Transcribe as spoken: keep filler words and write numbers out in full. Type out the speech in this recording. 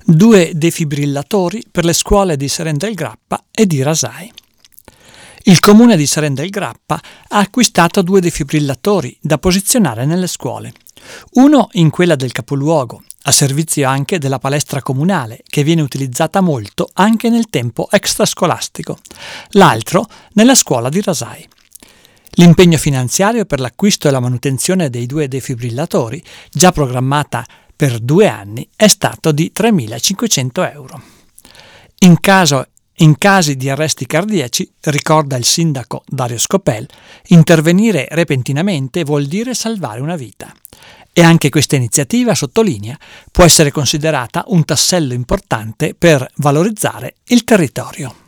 Due defibrillatori per le scuole di Serena Grappa e di Rasai. Il comune di Serena Grappa ha acquistato due defibrillatori da posizionare nelle scuole. Uno in quella del capoluogo, a servizio anche della palestra comunale, che viene utilizzata molto anche nel tempo extrascolastico. L'altro nella scuola di Rasai. L'impegno finanziario per l'acquisto e la manutenzione dei due defibrillatori, già programmata per due anni, è stato di tremilacinquecento euro. In caso In casi di arresti cardiaci, ricorda il sindaco Dario Scopel, intervenire repentinamente vuol dire salvare una vita. E anche questa iniziativa, sottolinea, può essere considerata un tassello importante per valorizzare il territorio.